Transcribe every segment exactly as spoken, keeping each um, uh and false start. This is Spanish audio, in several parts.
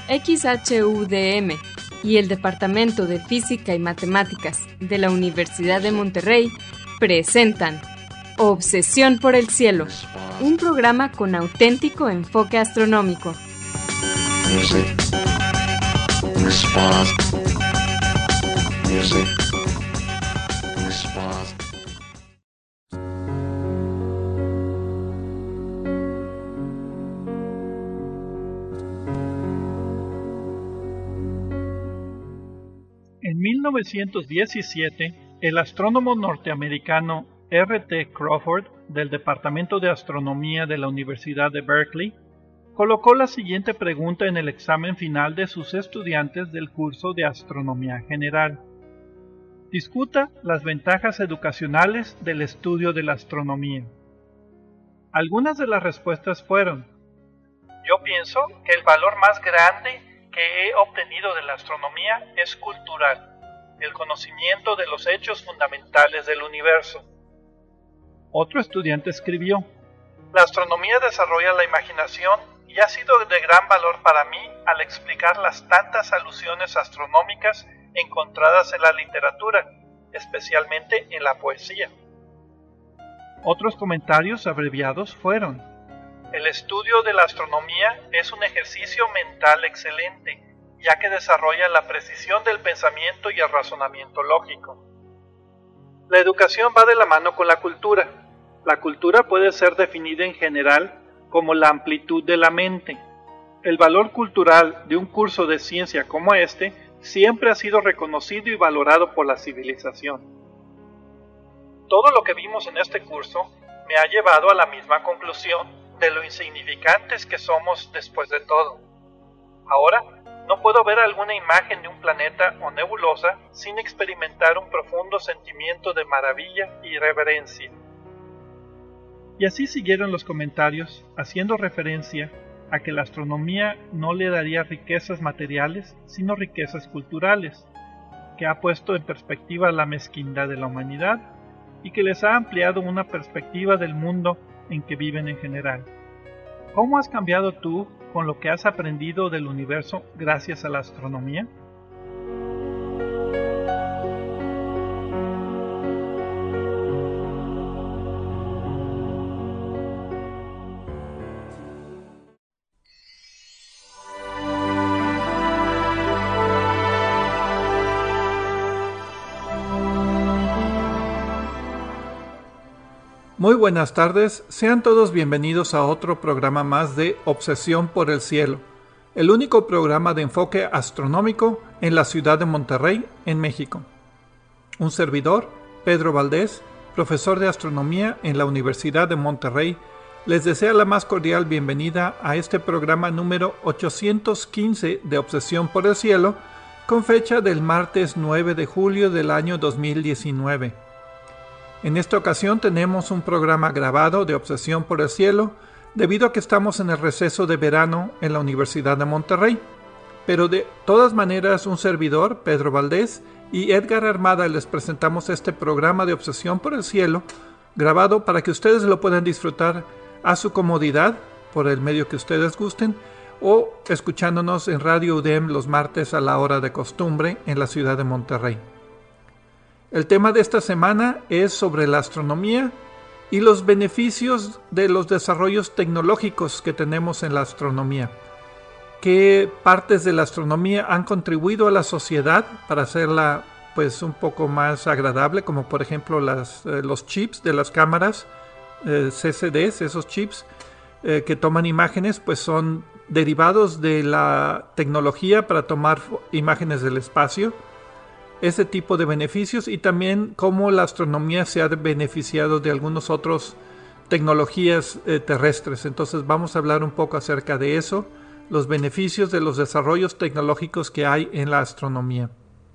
X H U D M y el Departamento de Física y Matemáticas de la Universidad de Monterrey presentan Obsesión por el Cielo, un programa con auténtico enfoque astronómico. Music. Response. Music. Response. En mil novecientos diecisiete, el astrónomo norteamericano R T Crawford, del Departamento de Astronomía de la Universidad de Berkeley, colocó la siguiente pregunta en el examen final de sus estudiantes del curso de Astronomía General. Discuta las ventajas educacionales del estudio de la astronomía. Algunas de las respuestas fueron: yo pienso que el valor más grande que he obtenido de la astronomía es cultural, el conocimiento de los hechos fundamentales del universo. Otro estudiante escribió: la astronomía desarrolla la imaginación y ha sido de gran valor para mí al explicar las tantas alusiones astronómicas encontradas en la literatura, especialmente en la poesía. Otros comentarios abreviados fueron: el estudio de la astronomía es un ejercicio mental excelente, ya que desarrolla la precisión del pensamiento y el razonamiento lógico. La educación va de la mano con la cultura. La cultura puede ser definida en general como la amplitud de la mente. El valor cultural de un curso de ciencia como este siempre ha sido reconocido y valorado por la civilización. Todo lo que vimos en este curso me ha llevado a la misma conclusión de lo insignificantes que somos después de todo. Ahora, no puedo ver alguna imagen de un planeta o nebulosa sin experimentar un profundo sentimiento de maravilla y reverencia. Y así siguieron los comentarios, haciendo referencia a que la astronomía no le daría riquezas materiales, sino riquezas culturales, que ha puesto en perspectiva la mezquindad de la humanidad y que les ha ampliado una perspectiva del mundo en que viven en general. ¿Cómo has cambiado tú con lo que has aprendido del universo gracias a la astronomía? Muy buenas tardes, sean todos bienvenidos a otro programa más de Obsesión por el Cielo, el único programa de enfoque astronómico en la ciudad de Monterrey, en México. Un servidor, Pedro Valdés, profesor de astronomía en la Universidad de Monterrey, les desea la más cordial bienvenida a este programa número ochocientos quince de Obsesión por el Cielo, con fecha del martes nueve de julio del año dos mil diecinueve. En esta ocasión tenemos un programa grabado de Obsesión por el Cielo debido a que estamos en el receso de verano en la Universidad de Monterrey. Pero de todas maneras, un servidor, Pedro Valdés, y Edgar Armada les presentamos este programa de Obsesión por el Cielo grabado para que ustedes lo puedan disfrutar a su comodidad por el medio que ustedes gusten o escuchándonos en Radio U D E M los martes a la hora de costumbre en la ciudad de Monterrey. El tema de esta semana es sobre la astronomía y los beneficios de los desarrollos tecnológicos que tenemos en la astronomía. ¿Qué partes de la astronomía han contribuido a la sociedad para hacerla pues un poco más agradable? Como por ejemplo las, eh, los chips de las cámaras, eh, C C Ds, esos chips eh, que toman imágenes, pues son derivados de la tecnología para tomar imágenes del espacio. Ese tipo de beneficios y también cómo la astronomía se ha beneficiado de algunas otras tecnologías eh, terrestres. Entonces vamos a hablar un poco acerca de eso, los beneficios de los desarrollos tecnológicos que hay en la astronomía.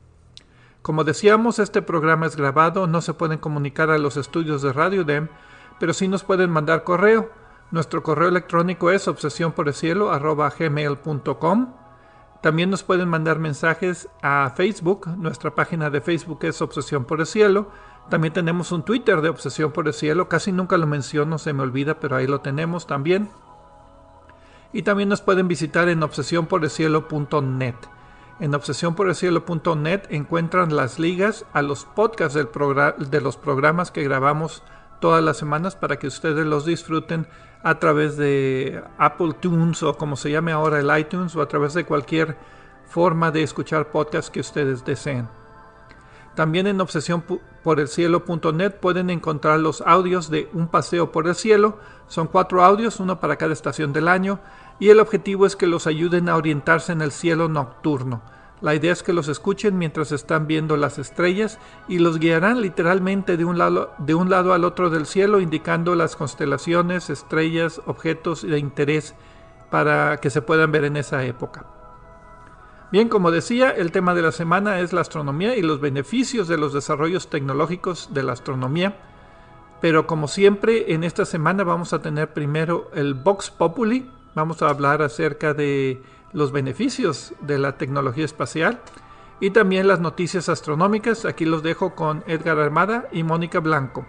Como decíamos, este programa es grabado, no se pueden comunicar a los estudios de Radio U D E M, pero sí nos pueden mandar correo. Nuestro correo electrónico es obsesión por el cielo arroba gmail punto com. También nos pueden mandar mensajes a Facebook. Nuestra página de Facebook es Obsesión por el Cielo. También tenemos un Twitter de Obsesión por el Cielo. Casi nunca lo menciono, se me olvida, pero ahí lo tenemos también. y también nos pueden visitar en obsesión por el cielo punto net. En obsesión por el cielo punto net encuentran las ligas a los podcasts del progr- de los programas que grabamos todas las semanas para que ustedes los disfruten a través de Apple Tunes o como se llame ahora el iTunes, o a través de cualquier forma de escuchar podcasts que ustedes deseen. También en obsesión por el cielo punto net pueden encontrar los audios de Un paseo por el cielo. Son cuatro audios, uno para cada estación del año, y el objetivo es que los ayuden a orientarse en el cielo nocturno. La idea es que los escuchen mientras están viendo las estrellas y los guiarán literalmente de un lado, de un lado al otro del cielo, indicando las constelaciones, estrellas, objetos de interés para que se puedan ver en esa época. Bien, como decía, el tema de la semana es la astronomía y los beneficios de los desarrollos tecnológicos de la astronomía. Pero como siempre, en esta semana vamos a tener primero el Vox Populi. Vamos a hablar acerca de los beneficios de la tecnología espacial y también las noticias astronómicas. Aquí los dejo con Edgar Armada y Mónica Blanco.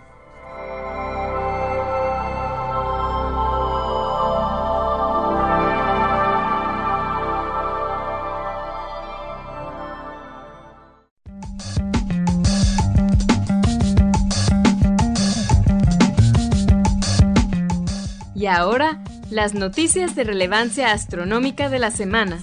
Y ahora, las noticias de relevancia astronómica de la semana.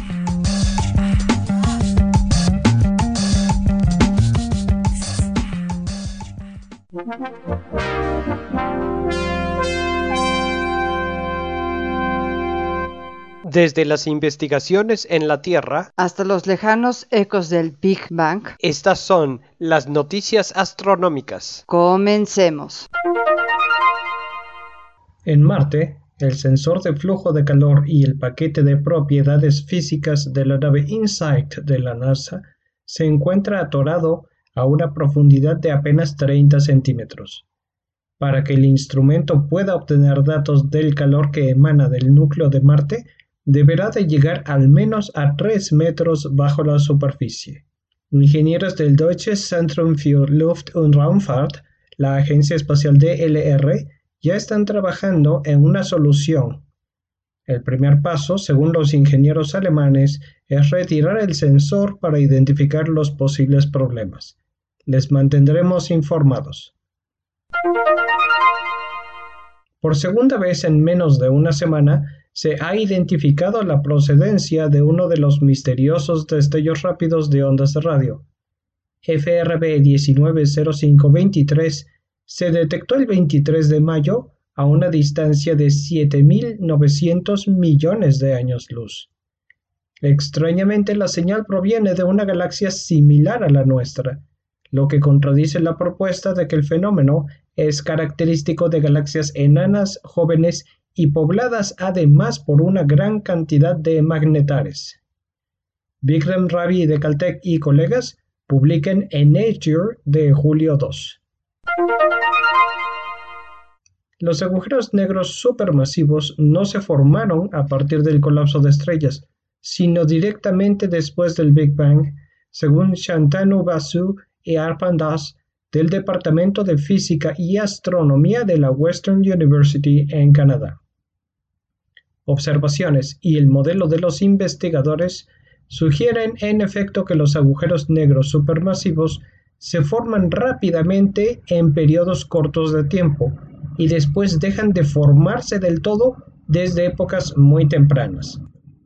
Desde las investigaciones en la Tierra hasta los lejanos ecos del Big Bang, estas son las noticias astronómicas. Comencemos. En Marte, el sensor de flujo de calor y el paquete de propiedades físicas de la nave InSight de la NASA se encuentra atorado a una profundidad de apenas treinta centímetros. Para que el instrumento pueda obtener datos del calor que emana del núcleo de Marte, deberá de llegar al menos a tres metros bajo la superficie. Ingenieros del Deutsches Zentrum für Luft- und Raumfahrt, la agencia espacial D L R, ya están trabajando en una solución. El primer paso, según los ingenieros alemanes, es retirar el sensor para identificar los posibles problemas. Les mantendremos informados. Por segunda vez en menos de una semana, se ha identificado la procedencia de uno de los misteriosos destellos rápidos de ondas de radio. F R B diecinueve cero cinco veintitrés se detectó el veintitrés de mayo a una distancia de siete mil novecientos millones de años luz. Extrañamente, la señal proviene de una galaxia similar a la nuestra, lo que contradice la propuesta de que el fenómeno es característico de galaxias enanas, jóvenes y pobladas además por una gran cantidad de magnetares. Vikram Ravi de Caltech y colegas publican en Nature de julio dos. Los agujeros negros supermasivos no se formaron a partir del colapso de estrellas, sino directamente después del Big Bang, según Shantanu Basu y Arpan Das, del Departamento de Física y Astronomía de la Western University en Canadá. Observaciones y el modelo de los investigadores sugieren en efecto que los agujeros negros supermasivos se forman rápidamente en periodos cortos de tiempo y después dejan de formarse del todo desde épocas muy tempranas.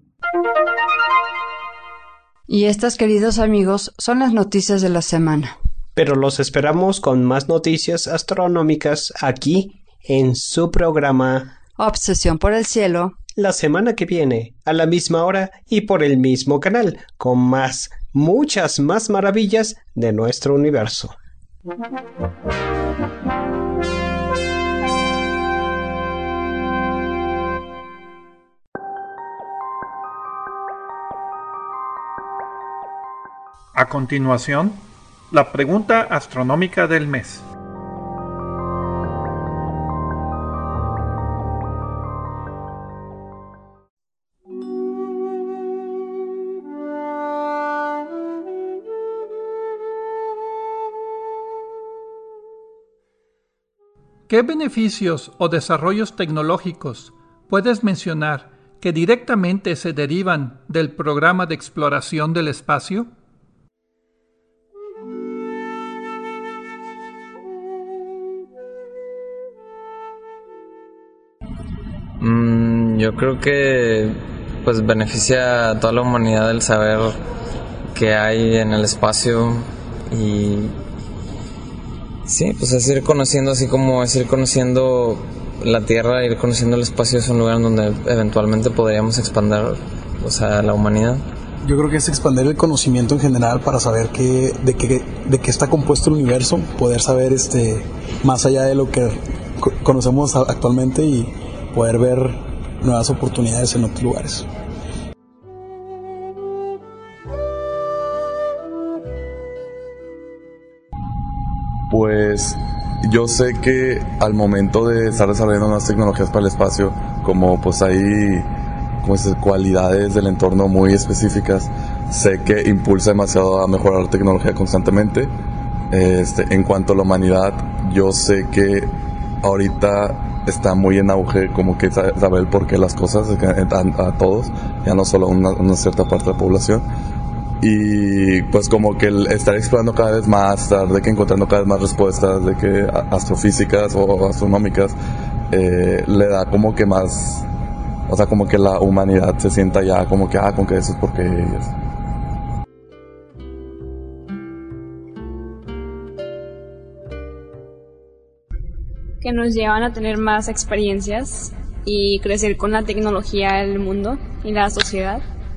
Y estas, queridos amigos, son las noticias de la semana. Pero los esperamos con más noticias astronómicas aquí en su programa Obsesión por el cielo, la semana que viene, a la misma hora y por el mismo canal, con más, muchas más maravillas de nuestro universo. A continuación, la pregunta astronómica del mes. ¿Qué beneficios o desarrollos tecnológicos ¿puedes mencionar que directamente se derivan del programa de exploración del espacio? Mm, yo creo que pues beneficia a toda la humanidad el saber qué hay en el espacio y sí, pues es ir conociendo, así como es ir conociendo la Tierra, ir conociendo el espacio. Es un lugar donde eventualmente podríamos expandir, o sea, la humanidad. Yo creo que es expandir el conocimiento en general para saber qué, de qué de qué está compuesto el universo, poder saber este más allá de lo que co- conocemos actualmente y poder ver nuevas oportunidades en otros lugares. Pues yo sé que al momento de estar desarrollando nuevas tecnologías para el espacio, como pues hay como dices, cualidades del entorno muy específicas, sé que impulsa demasiado a mejorar la tecnología constantemente. Este, en cuanto a la humanidad, yo sé que ahorita está muy en auge como que saber el porqué de las cosas a, a todos, ya no solo a una, una cierta parte de la población. Y pues como que el estar explorando cada vez más, estar de que encontrando cada vez más respuestas de que astrofísicas o astronómicas, eh, le da como que más, o sea, como que la humanidad se sienta ya como que, ah, con que eso es porque ellos. Que nos llevan a tener más experiencias y crecer con la tecnología del mundo y la sociedad.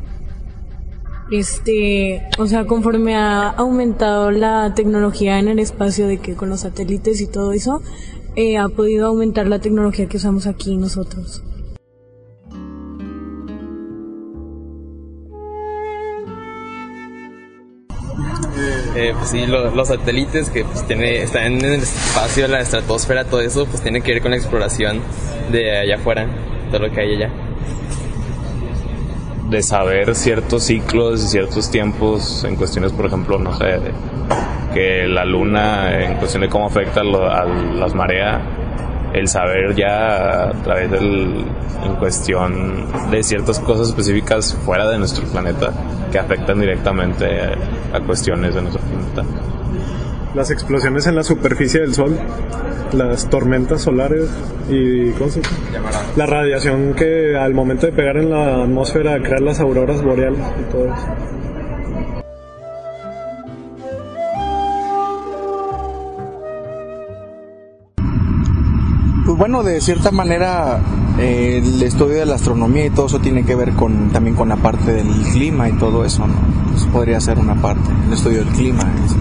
Este, o sea, conforme ha aumentado la tecnología en el espacio, de que con los satélites y todo eso, eh, ha podido aumentar la tecnología que usamos aquí nosotros. Eh, pues sí, lo, los satélites que pues, tiene, están en el espacio, la estratosfera, todo eso, pues tiene que ver con la exploración de allá afuera, todo lo que hay allá. De saber ciertos ciclos y ciertos tiempos en cuestiones, por ejemplo, no sé, de, que la luna, en cuestión de cómo afecta lo, a las mareas, el saber ya a través del, en cuestión de ciertas cosas específicas fuera de nuestro planeta que afectan directamente a, a cuestiones de nuestro planeta. Las explosiones en la superficie del Sol, las tormentas solares y ¿cómo se llama? La radiación que al momento de pegar en la atmósfera crea las auroras boreales y todo eso. Pues bueno, de cierta manera eh, el estudio de la astronomía y todo eso tiene que ver con también con la parte del clima y todo eso, ¿no? Pues podría ser una parte, el estudio del clima. ¿Sí?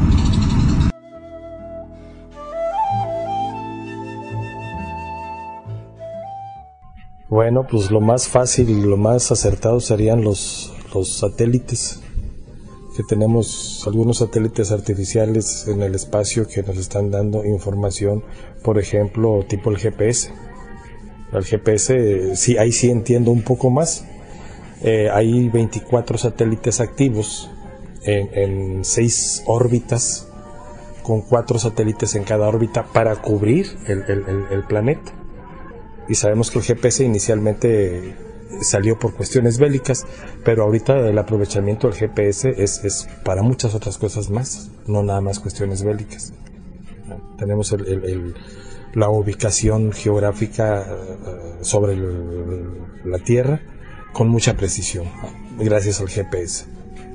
Bueno, pues lo más fácil y lo más acertado serían los, los satélites, que tenemos algunos satélites artificiales en el espacio que nos están dando información, por ejemplo, tipo el G P S. El G P S, sí, ahí sí entiendo un poco más. Eh, hay veinticuatro satélites activos en, en seis órbitas, con cuatro satélites en cada órbita para cubrir el, el, el, el planeta. Y sabemos que el G P S inicialmente salió por cuestiones bélicas, pero ahorita el aprovechamiento del G P S es, es para muchas otras cosas más, no nada más cuestiones bélicas. Tenemos el, el, el, la ubicación geográfica sobre el, la Tierra con mucha precisión, gracias al G P S.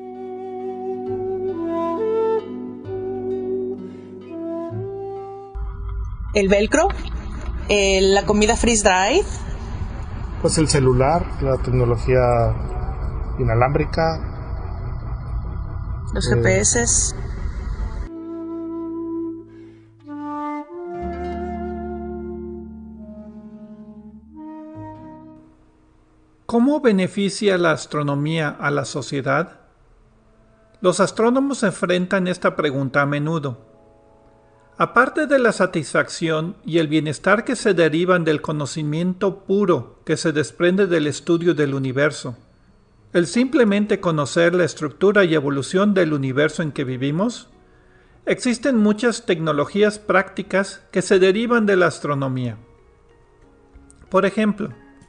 El velcro, eh, la comida freeze dried. Pues el celular, la tecnología inalámbrica, los eh, G P S. ¿Cómo beneficia la astronomía a la sociedad? Los astrónomos enfrentan esta pregunta a menudo. Aparte de la satisfacción y el bienestar que se derivan del conocimiento puro que se desprende del estudio del universo, el simplemente conocer la estructura y evolución del universo en que vivimos, existen muchas tecnologías prácticas que se derivan de la astronomía. Por ejemplo,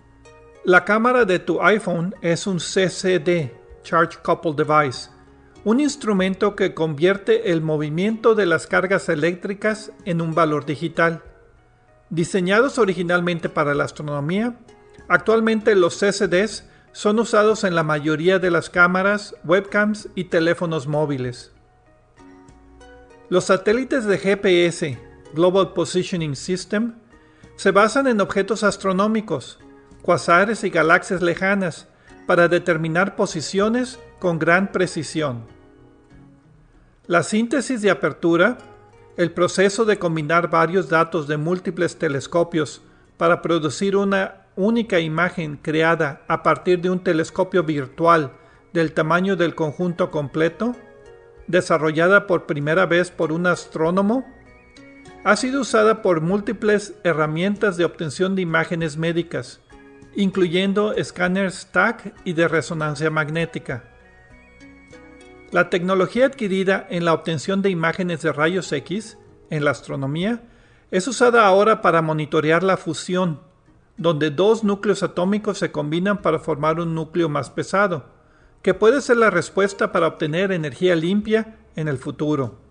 La cámara de tu iPhone es un C C D, Charge Coupled Device, un instrumento que convierte el movimiento de las cargas eléctricas en un valor digital. Diseñados originalmente para la astronomía, actualmente los C C Ds son usados en la mayoría de las cámaras, webcams y teléfonos móviles. Los satélites de G P S, Global Positioning System, se basan en objetos astronómicos, cuasares y galaxias lejanas, para determinar posiciones con gran precisión. La síntesis de apertura, el proceso de combinar varios datos de múltiples telescopios para producir una única imagen creada a partir de un telescopio virtual del tamaño del conjunto completo, desarrollada por primera vez por un astrónomo, ha sido usada por múltiples herramientas de obtención de imágenes médicas, incluyendo escáneres T A C y de resonancia magnética. La tecnología adquirida en la obtención de imágenes de rayos X en la astronomía es usada ahora para monitorear la fusión, donde dos núcleos atómicos se combinan para formar un núcleo más pesado, que puede ser la respuesta para obtener energía limpia en el futuro.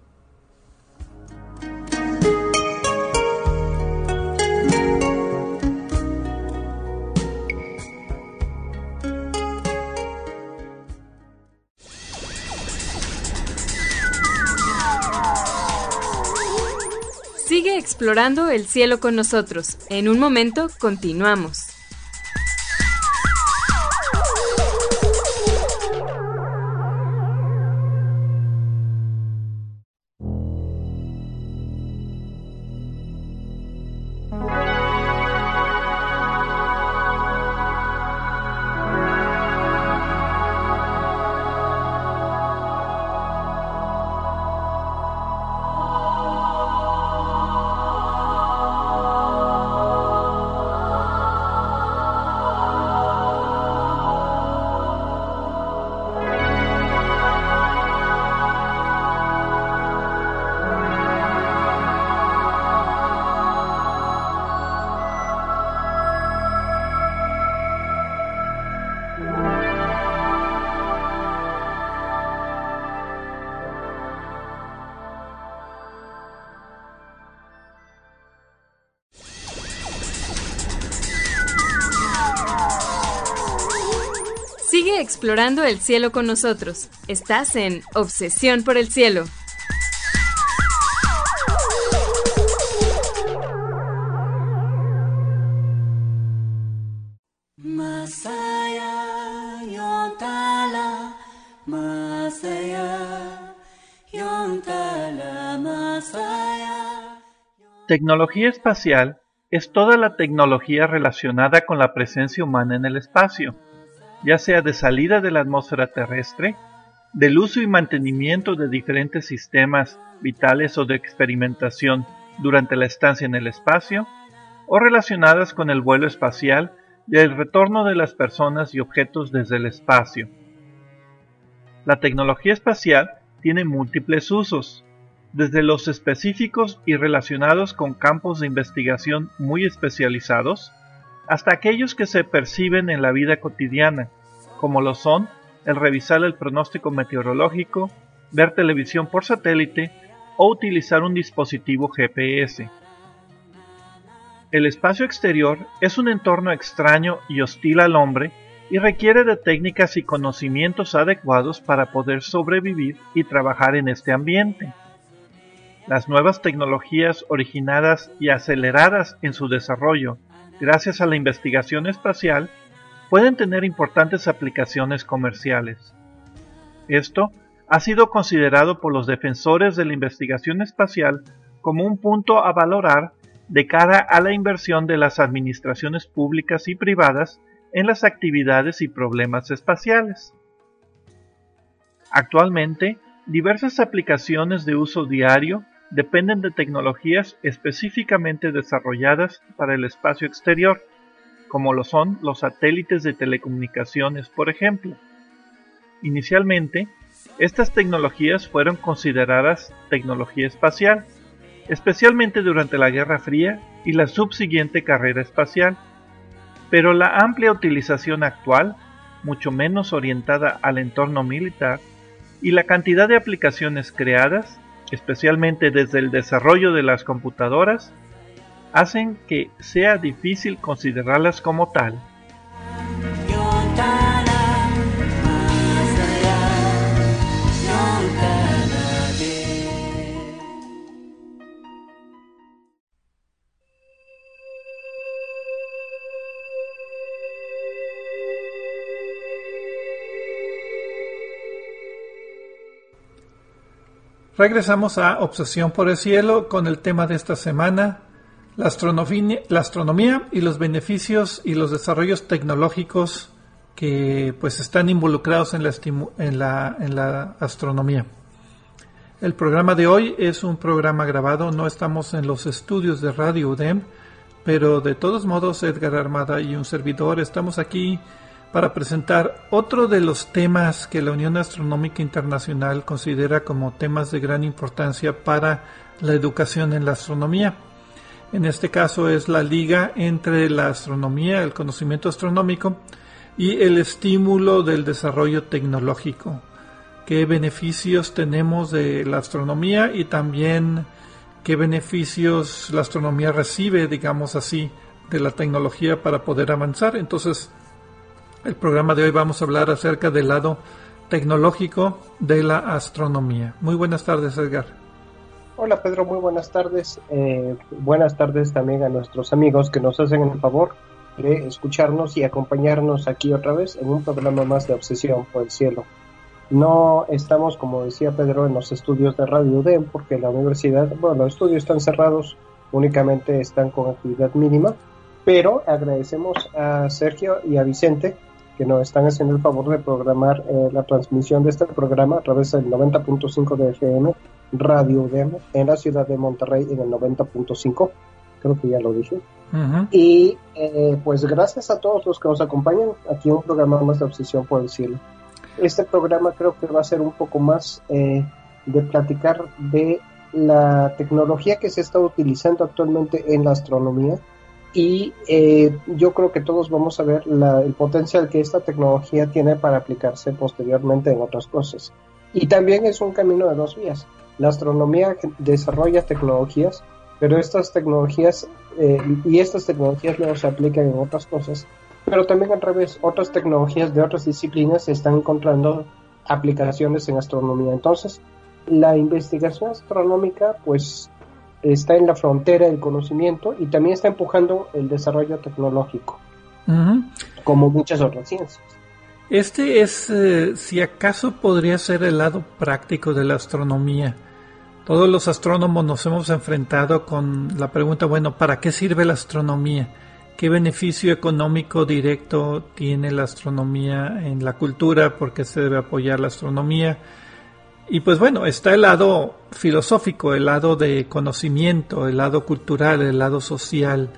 Sigue explorando el cielo con nosotros. En un momento continuamos. Sigue explorando el cielo con nosotros. Estás en Obsesión por el Cielo. Tecnología espacial es toda la tecnología relacionada con la presencia humana en el espacio, ya sea de salida de la atmósfera terrestre, del uso y mantenimiento de diferentes sistemas vitales o de experimentación durante la estancia en el espacio, o relacionadas con el vuelo espacial y el retorno de las personas y objetos desde el espacio. La tecnología espacial tiene múltiples usos, desde los específicos y relacionados con campos de investigación muy especializados, hasta aquellos que se perciben en la vida cotidiana, como lo son el revisar el pronóstico meteorológico, ver televisión por satélite o utilizar un dispositivo G P S. El espacio exterior es un entorno extraño y hostil al hombre y requiere de técnicas y conocimientos adecuados para poder sobrevivir y trabajar en este ambiente. Las nuevas tecnologías originadas y aceleradas en su desarrollo gracias a la investigación espacial pueden tener importantes aplicaciones comerciales. Esto ha sido considerado por los defensores de la investigación espacial como un punto a valorar de cara a la inversión de las administraciones públicas y privadas en las actividades y problemas espaciales. Actualmente, diversas aplicaciones de uso diario dependen de tecnologías específicamente desarrolladas para el espacio exterior, como lo son los satélites de telecomunicaciones, por ejemplo. Inicialmente, estas tecnologías fueron consideradas tecnología espacial, especialmente durante la Guerra Fría y la subsiguiente carrera espacial. pero la amplia utilización actual, mucho menos orientada al entorno militar, y la cantidad de aplicaciones creadas, especialmente desde el desarrollo de las computadoras, hacen que sea difícil considerarlas como tal. Regresamos a Obsesión por el Cielo con el tema de esta semana, la astronomía, la astronomía y los beneficios y los desarrollos tecnológicos que pues están involucrados en la, estimu- en la, en la astronomía. El programa de hoy es un programa grabado, no estamos en los estudios de Radio U D E M, pero de todos modos Edgar Armada y un servidor estamos aquí para presentar otro de los temas que la Unión Astronómica Internacional considera como temas de gran importancia para la educación en la astronomía. En este caso es la liga entre la astronomía, el conocimiento astronómico y el estímulo del desarrollo tecnológico. ¿Qué beneficios tenemos de la astronomía y también qué beneficios la astronomía recibe, digamos así, de la tecnología para poder avanzar? Entonces, el programa de hoy vamos a hablar acerca del lado tecnológico de la astronomía. Muy buenas tardes, Edgar. Hola, Pedro, muy buenas tardes. Eh, buenas tardes también a nuestros amigos que nos hacen el favor de escucharnos y acompañarnos aquí otra vez en un programa más de Obsesión por el Cielo. No estamos, como decía Pedro, en los estudios de Radio U D E M porque la universidad, bueno, los estudios están cerrados, únicamente están con actividad mínima, pero agradecemos a Sergio y a Vicente que nos están haciendo el favor de programar eh, la transmisión de este programa a través del noventa punto cinco de F M, Radio U D E M, en la ciudad de Monterrey en el noventa punto cinco, creo que ya lo dije. Uh-huh. Y eh, pues gracias a todos los que nos acompañan aquí en un programa más de Obsesión por el Cielo. Este programa creo que va a ser un poco más eh, de platicar de la tecnología que se está utilizando actualmente en la astronomía. Y eh, yo creo que todos vamos a ver la, el potencial que esta tecnología tiene para aplicarse posteriormente en otras cosas. Y también es un camino de dos vías. La astronomía desarrolla tecnologías, pero estas tecnologías, eh, y estas tecnologías luego se aplican en otras cosas, pero también al revés, otras tecnologías de otras disciplinas se están encontrando aplicaciones en astronomía. Entonces, la investigación astronómica, pues, está en la frontera del conocimiento y también está empujando el desarrollo tecnológico, uh-huh. como muchas otras ciencias. Este es, eh, si acaso podría ser el lado práctico de la astronomía. Todos los astrónomos nos hemos enfrentado con la pregunta, bueno, ¿para qué sirve la astronomía? ¿Qué beneficio económico directo tiene la astronomía en la cultura? ¿Por qué se debe apoyar la astronomía? Y pues bueno, está el lado filosófico, el lado de conocimiento, el lado cultural, el lado social,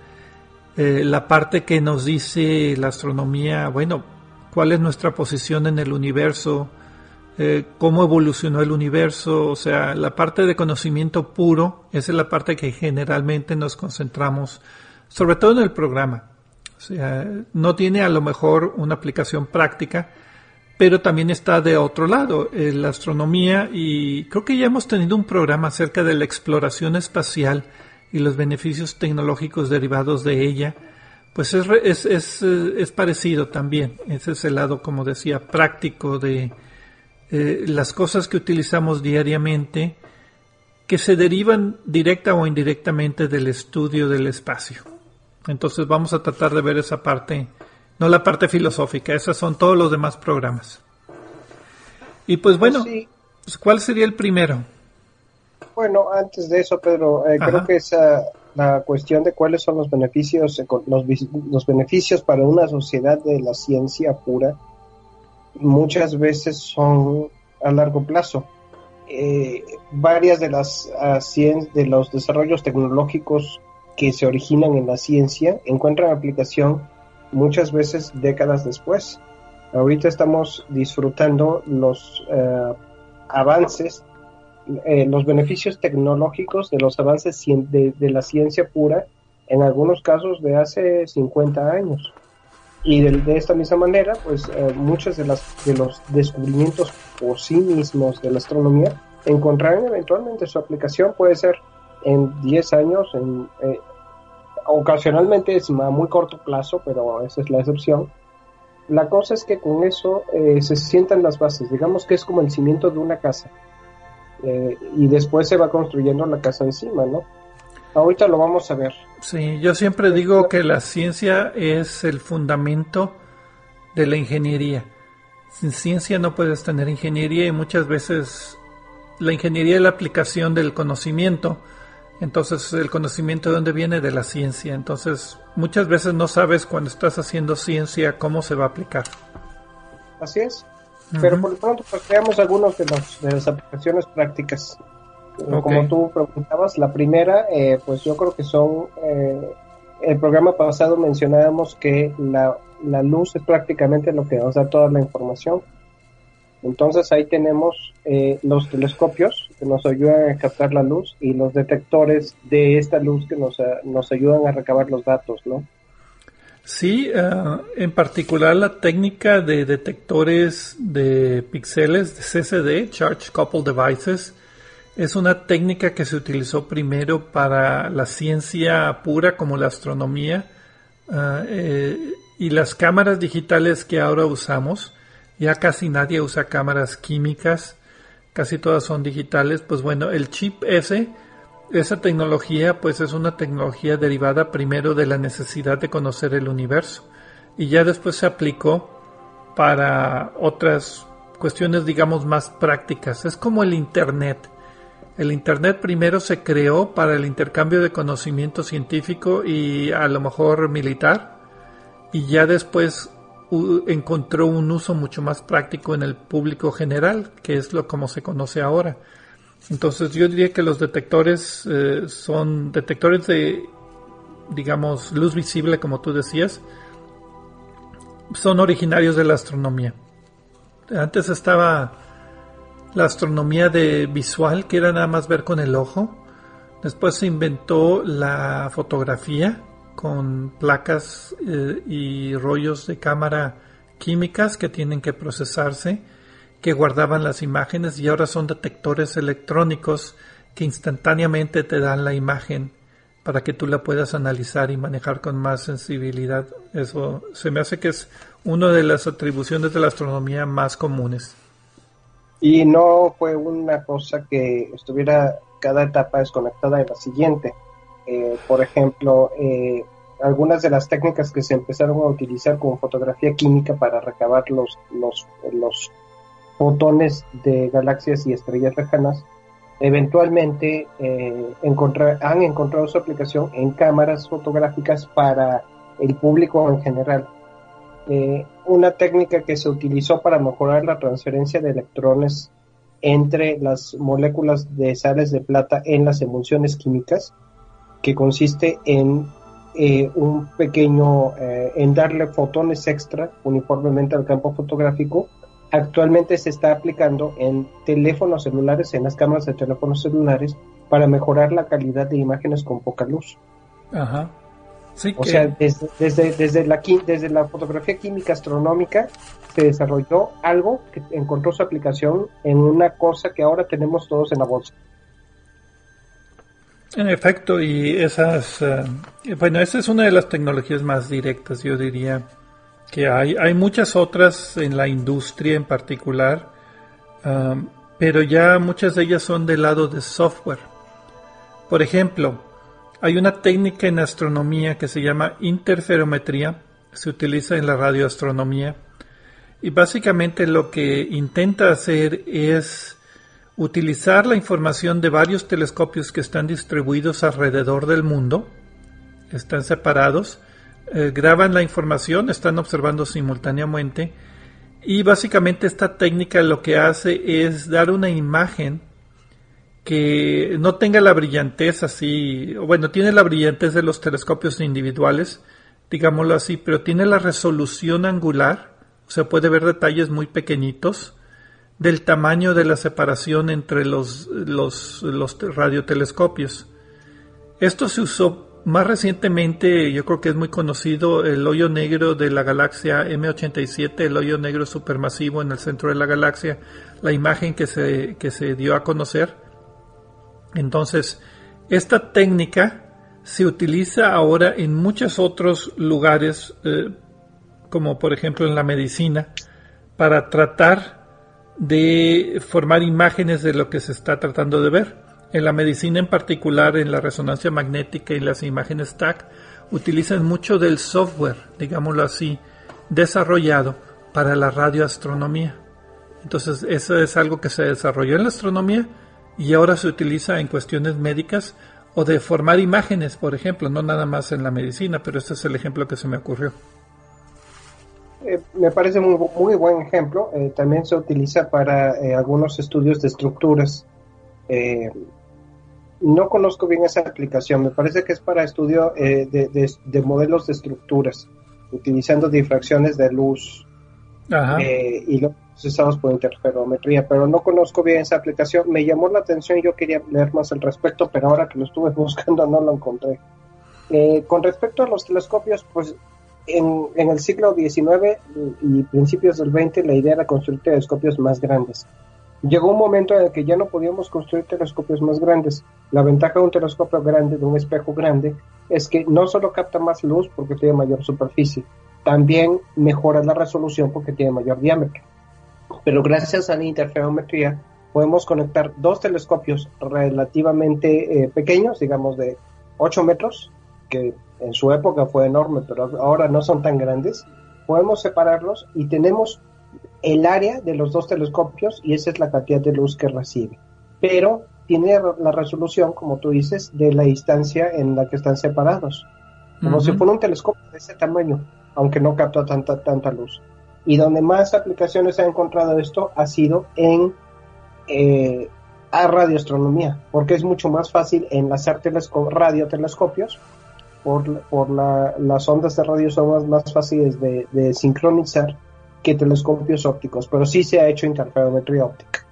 eh, la parte que nos dice la astronomía, bueno, cuál es nuestra posición en el universo, eh, cómo evolucionó el universo, o sea, la parte de conocimiento puro, esa es la parte que generalmente nos concentramos, sobre todo en el programa. O sea, no tiene a lo mejor una aplicación práctica, pero también está de otro lado, eh, la astronomía, y creo que ya hemos tenido un programa acerca de la exploración espacial y los beneficios tecnológicos derivados de ella, pues es, es, es, es parecido también. Ese es el lado, como decía, práctico de eh, las cosas que utilizamos diariamente, que se derivan directa o indirectamente del estudio del espacio. Entonces vamos a tratar de ver esa parte, no la parte filosófica, esas son todos los demás programas. Y pues bueno, sí. ¿Cuál sería el primero? Bueno, antes de eso, Pedro, eh, creo que esa, la cuestión de cuáles son los beneficios, los, los beneficios para una sociedad de la ciencia pura, muchas veces son a largo plazo. Eh, varias de las uh, cien, de los desarrollos tecnológicos que se originan en la ciencia encuentran aplicación muchas veces décadas después. Ahorita estamos disfrutando los uh, avances, eh, los beneficios tecnológicos de los avances de, de la ciencia pura, en algunos casos de hace cincuenta años. Y de, de esta misma manera, pues eh, muchos de, las, de los descubrimientos por sí mismos de la astronomía encontrarán eventualmente su aplicación, puede ser en diez años, en, eh, ocasionalmente es a muy corto plazo, pero esa es la excepción. La cosa es que con eso eh, se sientan las bases, digamos que es como el cimiento de una casa, eh, y después se va construyendo la casa encima, ¿no? Ahorita lo vamos a ver. Sí, yo siempre digo que la ciencia es el fundamento de la ingeniería. Sin ciencia no puedes tener ingeniería, y muchas veces la ingeniería es la aplicación del conocimiento. Entonces, el conocimiento ¿de dónde viene? De la ciencia. Entonces, muchas veces no sabes cuando estás haciendo ciencia cómo se va a aplicar. Así es. Uh-huh. Pero por lo pronto, pues veamos algunas de, de las aplicaciones prácticas. Okay. Como tú preguntabas, la primera, eh, pues yo creo que son... Eh, el programa pasado mencionábamos que la, la luz es prácticamente lo que nos da toda la información. Entonces ahí tenemos eh, los telescopios que nos ayudan a captar la luz y los detectores de esta luz que nos, nos ayudan a recabar los datos, ¿no? Sí, uh, en particular la técnica de detectores de píxeles, de C C D, Charge Coupled Devices, es una técnica que se utilizó primero para la ciencia pura como la astronomía, uh, eh, y las cámaras digitales que ahora usamos. Ya casi nadie usa cámaras químicas, casi todas son digitales. Pues bueno, el chip ese, esa tecnología, pues es una tecnología derivada primero de la necesidad de conocer el universo, y ya después se aplicó para otras cuestiones, digamos, más prácticas. Es como el Internet. El Internet primero se creó para el intercambio de conocimiento científico y a lo mejor militar, y ya después encontró un uso mucho más práctico en el público general, que es lo como se conoce ahora. Entonces yo diría que los detectores eh, son detectores de, digamos, luz visible, como tú decías, son originarios de la astronomía. Antes estaba la astronomía de visual, que era nada más ver con el ojo. Después se inventó la fotografía con placas eh, y rollos de cámara químicas que tienen que procesarse, que guardaban las imágenes, y ahora son detectores electrónicos que instantáneamente te dan la imagen para que tú la puedas analizar y manejar con más sensibilidad. Eso se me hace que es una de las atribuciones de la astronomía más comunes. Y no fue una cosa que estuviera cada etapa desconectada de la siguiente. Eh, por ejemplo, eh, algunas de las técnicas que se empezaron a utilizar como fotografía química para recabar los, los, los fotones de galaxias y estrellas lejanas, eventualmente eh, encontrar, han encontrado su aplicación en cámaras fotográficas para el público en general. Eh, una técnica que se utilizó para mejorar la transferencia de electrones entre las moléculas de sales de plata en las emulsiones químicas, que consiste en eh, un pequeño, eh, en darle fotones extra uniformemente al campo fotográfico. Actualmente se está aplicando en teléfonos celulares, en las cámaras de teléfonos celulares, para mejorar la calidad de imágenes con poca luz. Ajá. Sí, o que... sea, desde, desde, desde, la, desde la fotografía química astronómica se desarrolló algo que encontró su aplicación en una cosa que ahora tenemos todos en la bolsa. En efecto, y esas, uh, bueno, esa es una de las tecnologías más directas, yo diría, que hay. Hay muchas otras en la industria en particular, um, pero ya muchas de ellas son del lado de software. Por ejemplo, hay una técnica en astronomía que se llama interferometría, se utiliza en la radioastronomía, y básicamente lo que intenta hacer es utilizar la información de varios telescopios que están distribuidos alrededor del mundo, están separados, eh, graban la información, están observando simultáneamente, y básicamente esta técnica lo que hace es dar una imagen que no tenga la brillantez así, bueno, tiene la brillantez de los telescopios individuales, digámoslo así, pero tiene la resolución angular, o sea, puede ver detalles muy pequeñitos del tamaño de la separación entre los, los, los radiotelescopios. Esto se usó Más recientemente, yo creo que es muy conocido el hoyo negro de la galaxia eme ochenta y siete, el hoyo negro supermasivo en el centro de la galaxia, la imagen que se, que se dio a conocer. Entonces, esta técnica se utiliza ahora en muchos otros lugares, eh, como por ejemplo en la medicina, para tratar de formar imágenes de lo que se está tratando de ver. En la medicina en particular, en la resonancia magnética y las imágenes T A C, utilizan mucho del software, digámoslo así, desarrollado para la radioastronomía. Entonces, eso es algo que se desarrolló en la astronomía y ahora se utiliza en cuestiones médicas o de formar imágenes, por ejemplo, no nada más en la medicina, pero este es el ejemplo que se me ocurrió. Eh, me parece muy, muy buen ejemplo. Eh, también se utiliza para eh, algunos estudios de estructuras. Eh, no conozco bien esa aplicación, me parece que es para estudio eh, de, de, de modelos de estructuras, utilizando difracciones de luz eh, y los procesados por interferometría, pero no conozco bien esa aplicación. Me llamó la atención y yo quería leer más al respecto, pero ahora que lo estuve buscando no lo encontré. Eh, con respecto a los telescopios, pues en, en el siglo diecinueve y principios del veinte la idea era construir telescopios más grandes. Llegó un momento en el que ya no podíamos construir telescopios más grandes. La ventaja de un telescopio grande, de un espejo grande, es que no solo capta más luz porque tiene mayor superficie, también mejora la resolución porque tiene mayor diámetro. Pero gracias a la interferometría podemos conectar dos telescopios relativamente eh, pequeños, digamos de ocho metros, que en su época fue enorme, pero ahora no son tan grandes. Podemos separarlos y tenemos el área de los dos telescopios y esa es la cantidad de luz que recibe, pero tiene la resolución, como tú dices, de la distancia en la que están separados, como uh-huh. si fuera un telescopio de ese tamaño, aunque no capta tanta, tanta luz. Y donde más aplicaciones se ha encontrado esto ha sido en eh, a radioastronomía, porque es mucho más fácil enlazar telesco- radiotelescopios, por, por la, las ondas de radio son más, más fáciles de, de sincronizar que telescopios ópticos, pero sí se ha hecho interferometría óptica.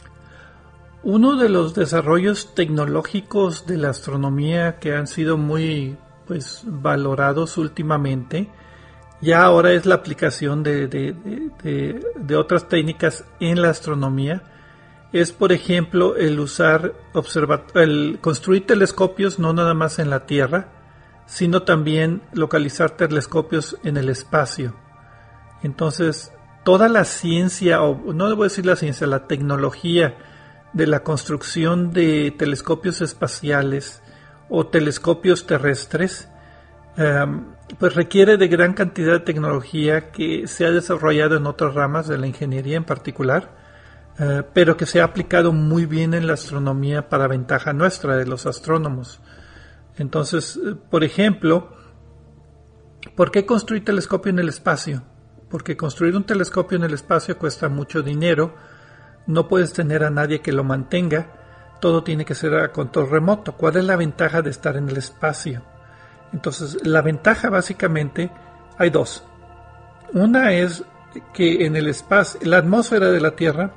Uno de los desarrollos tecnológicos de la astronomía que han sido muy pues valorados últimamente, ya ahora es la aplicación de, de, de, de, de otras técnicas en la astronomía, es por ejemplo el usar observa- el construir telescopios no nada más en la Tierra, sino también localizar telescopios en el espacio. Entonces, toda la ciencia, o no debo decir la ciencia, la tecnología de la construcción de telescopios espaciales o telescopios terrestres, um, pues requiere de gran cantidad de tecnología que se ha desarrollado en otras ramas de la ingeniería en particular, uh, pero que se ha aplicado muy bien en la astronomía para ventaja nuestra, de los astrónomos. Entonces, por ejemplo, ¿por qué construir telescopio en el espacio? Porque construir un telescopio en el espacio cuesta mucho dinero, no puedes tener a nadie que lo mantenga, todo tiene que ser a control remoto. ¿Cuál es la ventaja de estar en el espacio? Entonces, la ventaja básicamente hay dos. Una es que en el espacio, la atmósfera de la Tierra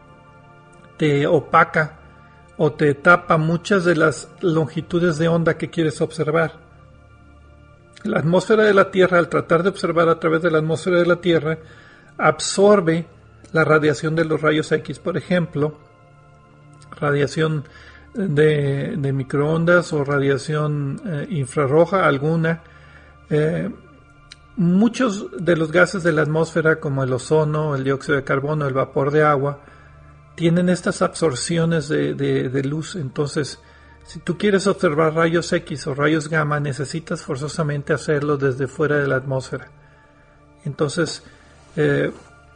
te opaca o te tapa muchas de las longitudes de onda que quieres observar. La atmósfera de la Tierra, al tratar de observar a través de la atmósfera de la Tierra, absorbe la radiación de los rayos X, por ejemplo, radiación de, de microondas o radiación eh, infrarroja alguna. Eh, muchos de los gases de la atmósfera, como el ozono, el dióxido de carbono, el vapor de agua, tienen estas absorciones de, de, de luz. Entonces, si tú quieres observar rayos X o rayos gamma, necesitas forzosamente hacerlo desde fuera de la atmósfera. Entonces, eh,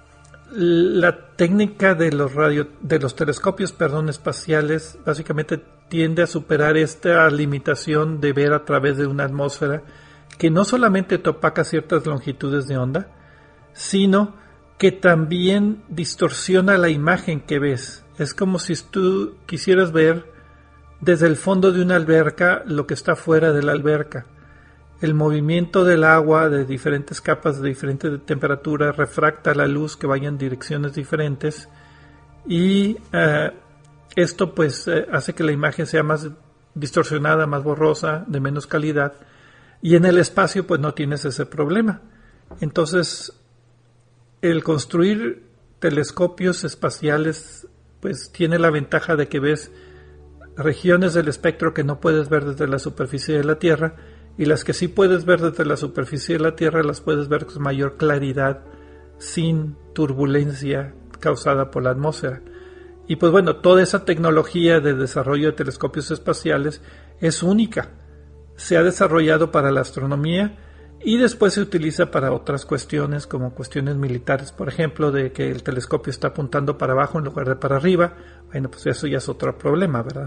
la técnica de los radio, de los telescopios, perdón, espaciales, básicamente tiende a superar esta limitación de ver a través de una atmósfera que no solamente te opaca ciertas longitudes de onda, sino que también distorsiona la imagen que ves. Es como si tú quisieras ver desde el fondo de una alberca lo que está fuera de la alberca. El movimiento del agua de diferentes capas de diferente temperatura refracta la luz que vaya en direcciones diferentes y uh, esto pues uh, hace que la imagen sea más distorsionada, más borrosa, de menos calidad, y en el espacio pues no tienes ese problema. Entonces, el construir telescopios espaciales pues tiene la ventaja de que ves regiones del espectro que no puedes ver desde la superficie de la Tierra, y las que sí puedes ver desde la superficie de la Tierra las puedes ver con mayor claridad, sin turbulencia causada por la atmósfera. Y pues bueno, toda esa tecnología de desarrollo de telescopios espaciales es única. Se ha desarrollado para la astronomía y después se utiliza para otras cuestiones, como cuestiones militares, por ejemplo, de que el telescopio está apuntando para abajo en lugar de para arriba. Bueno, pues eso ya es otro problema, ¿verdad?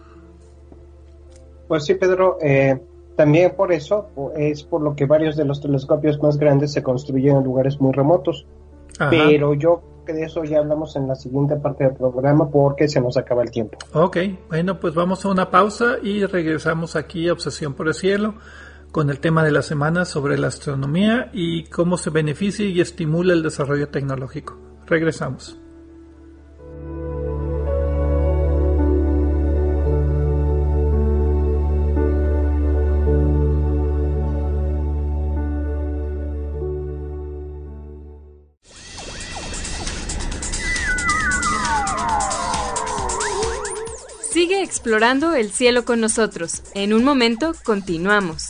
Pues sí, Pedro, eh, también por eso es por lo que varios de los telescopios más grandes se construyen en lugares muy remotos. Ajá. Pero yo que de eso ya hablamos en la siguiente parte del programa porque se nos acaba el tiempo. Ok, bueno, pues vamos a una pausa y regresamos aquí a Obsesión por el Cielo con el tema de la semana sobre la astronomía y cómo se beneficia y estimula el desarrollo tecnológico. Regresamos. Sigue explorando el cielo con nosotros. En un momento continuamos.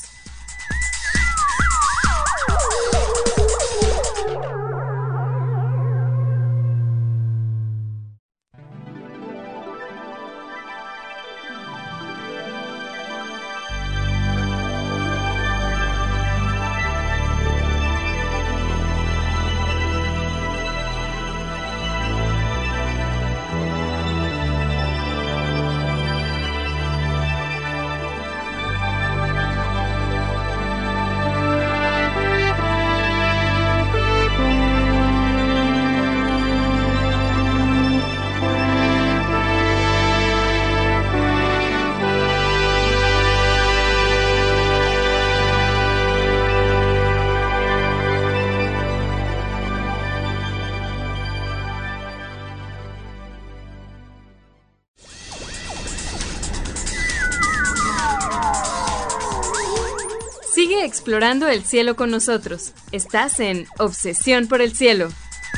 Sigue explorando el cielo con nosotros. Estás en Obsesión por el Cielo.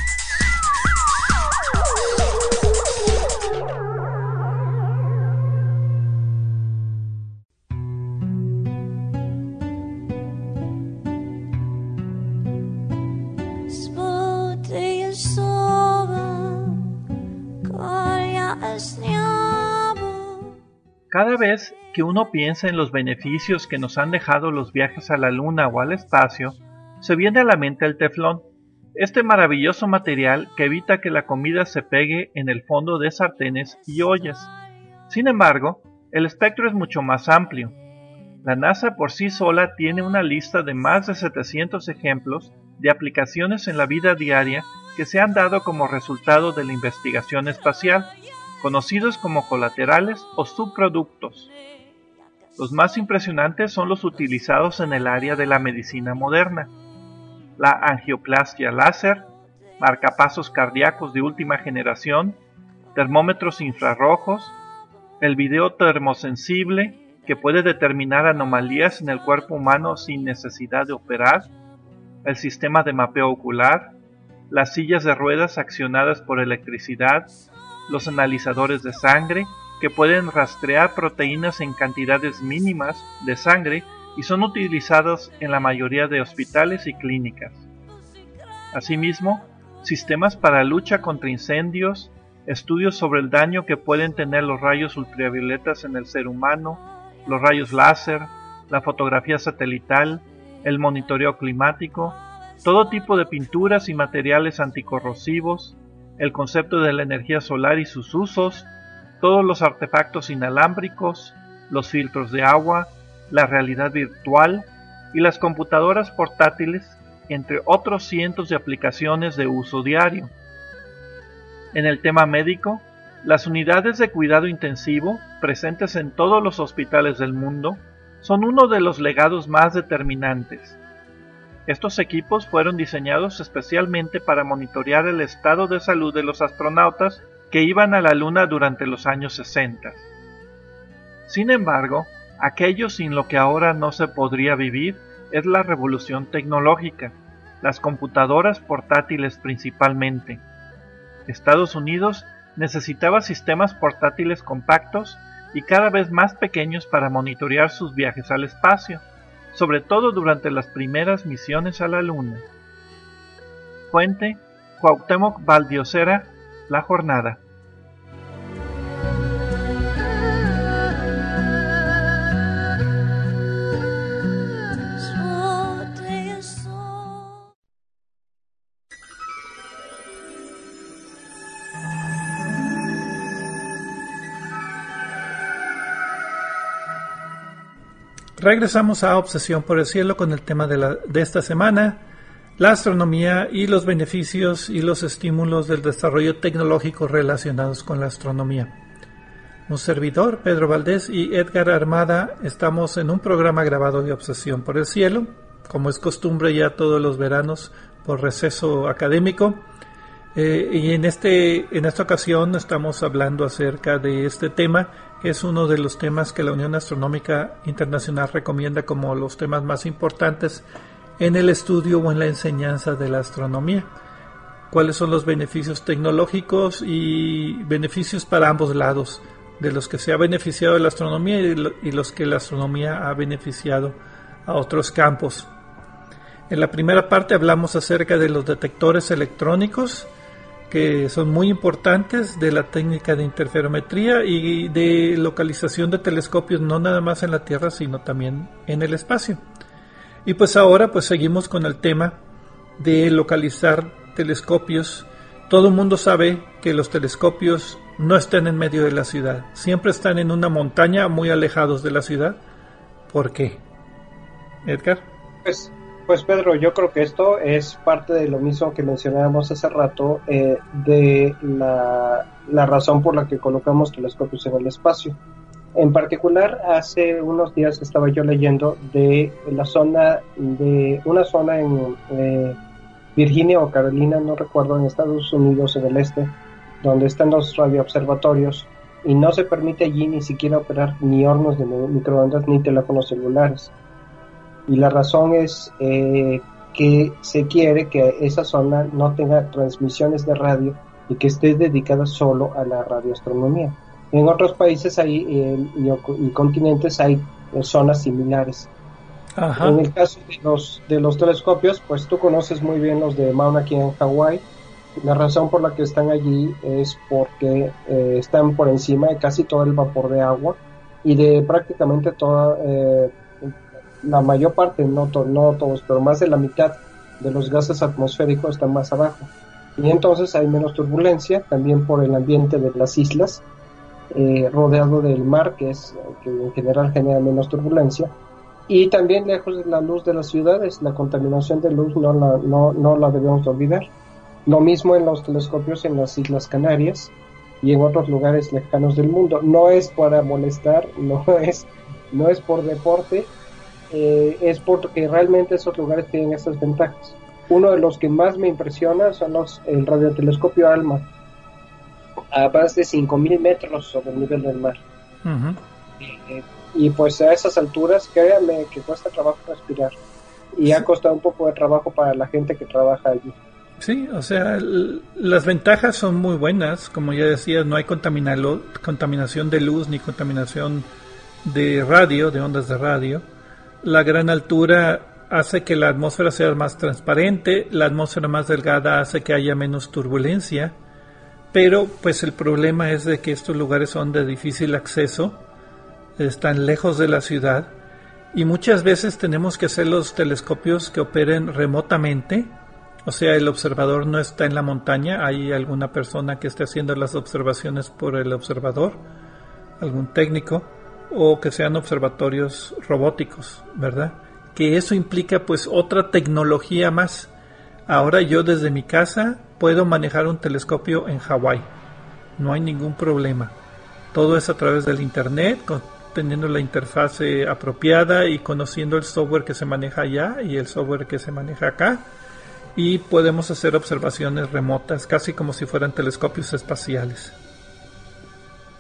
Cada vez que uno piensa en los beneficios que nos han dejado los viajes a la Luna o al espacio, se viene a la mente el teflón, este maravilloso material que evita que la comida se pegue en el fondo de sartenes y ollas. Sin embargo, el espectro es mucho más amplio. La NASA por sí sola tiene una lista de más de setecientos ejemplos de aplicaciones en la vida diaria que se han dado como resultado de la investigación espacial, conocidos como colaterales o subproductos. Los más impresionantes son los utilizados en el área de la medicina moderna: la angioplastia láser, marcapasos cardíacos de última generación, termómetros infrarrojos, el video termosensible que puede determinar anomalías en el cuerpo humano sin necesidad de operar, el sistema de mapeo ocular, las sillas de ruedas accionadas por electricidad, los analizadores de sangre, que pueden rastrear proteínas en cantidades mínimas de sangre y son utilizados en la mayoría de hospitales y clínicas. Asimismo, sistemas para lucha contra incendios, estudios sobre el daño que pueden tener los rayos ultravioletas en el ser humano, los rayos láser, la fotografía satelital, el monitoreo climático, todo tipo de pinturas y materiales anticorrosivos, el concepto de la energía solar y sus usos, todos los artefactos inalámbricos, los filtros de agua, la realidad virtual y las computadoras portátiles, entre otros cientos de aplicaciones de uso diario. En el tema médico, las unidades de cuidado intensivo, presentes en todos los hospitales del mundo, son uno de los legados más determinantes. Estos equipos fueron diseñados especialmente para monitorear el estado de salud de los astronautas que iban a la Luna durante los años sesenta. Sin embargo, aquello sin lo que ahora no se podría vivir es la revolución tecnológica, las computadoras portátiles principalmente. Estados Unidos necesitaba sistemas portátiles compactos y cada vez más pequeños para monitorear sus viajes al espacio, sobre todo durante las primeras misiones a la Luna. Fuente: Cuauhtémoc Valdiosera, La Jornada. Regresamos a Obsesión por el Cielo con el tema de, la, de esta semana, la astronomía y los beneficios y los estímulos del desarrollo tecnológico relacionados con la astronomía. Un servidor, Pedro Valdés, y Edgar Armada estamos en un programa grabado de Obsesión por el Cielo, como es costumbre ya todos los veranos por receso académico. Eh, y en, este, en esta ocasión estamos hablando acerca de este tema, que es uno de los temas que la Unión Astronómica Internacional recomienda como los temas más importantes en el estudio o en la enseñanza de la astronomía. ¿Cuáles son los beneficios tecnológicos y beneficios para ambos lados, de los que se ha beneficiado la astronomía y, lo, y los que la astronomía ha beneficiado a otros campos? En la primera parte hablamos acerca de los detectores electrónicos, que son muy importantes, de la técnica de interferometría y de localización de telescopios, no nada más en la Tierra, sino también en el espacio. Y pues ahora pues seguimos con el tema de localizar telescopios. Todo el mundo sabe que los telescopios no están en medio de la ciudad, siempre están en una montaña muy alejados de la ciudad. ¿Por qué? Edgar. Pues Pues Pedro, yo creo que esto es parte de lo mismo que mencionábamos hace rato, eh, de la, la razón por la que colocamos telescopios en el espacio. En particular, hace unos días estaba yo leyendo de la zona, de una zona en eh, Virginia o Carolina, no recuerdo, en Estados Unidos, en el este, donde están los radioobservatorios, y no se permite allí ni siquiera operar ni hornos de microondas ni teléfonos celulares. Y la razón es eh, que se quiere que esa zona no tenga transmisiones de radio y que esté dedicada solo a la radioastronomía. En otros países hay, eh, y, y continentes hay eh, zonas similares. Ajá. En el caso de los, de los telescopios, pues tú conoces muy bien los de Mauna Kea en Hawái. La razón por la que están allí es porque eh, están por encima de casi todo el vapor de agua y de prácticamente toda... Eh, la mayor parte, no, to, no todos, pero más de la mitad de los gases atmosféricos están más abajo. Y entonces hay menos turbulencia, también por el ambiente de las islas, eh, rodeado del mar, que es que en general genera menos turbulencia. Y también lejos de la luz de las ciudades, la contaminación de luz no la, no, no la debemos olvidar. Lo mismo en los telescopios en las Islas Canarias y en otros lugares lejanos del mundo. No es para molestar, no es, no es por deporte, Eh, es porque realmente esos lugares tienen estas ventajas. Uno de los que más me impresiona son los el radiotelescopio ALMA, a más de cinco mil metros sobre el nivel del mar. Uh-huh. eh, y pues a esas alturas, créanme que cuesta trabajo respirar, y sí. Ha costado un poco de trabajo para la gente que trabaja allí. Sí, o sea, l- las ventajas son muy buenas, como ya decías, no hay contaminalo- contaminación de luz ni contaminación de radio, de ondas de radio. La gran altura hace que la atmósfera sea más transparente, la atmósfera más delgada hace que haya menos turbulencia, pero pues el problema es de que estos lugares son de difícil acceso, están lejos de la ciudad, y muchas veces tenemos que hacer los telescopios que operen remotamente, o sea, el observador no está en la montaña, hay alguna persona que esté haciendo las observaciones por el observador, algún técnico, o que sean observatorios robóticos, ¿verdad? Que eso implica pues otra tecnología más. Ahora yo desde mi casa puedo manejar un telescopio en Hawái, no hay ningún problema. Todo es a través del internet, con, teniendo la interfase apropiada y conociendo el software que se maneja allá y el software que se maneja acá, y podemos hacer observaciones remotas, casi como si fueran telescopios espaciales.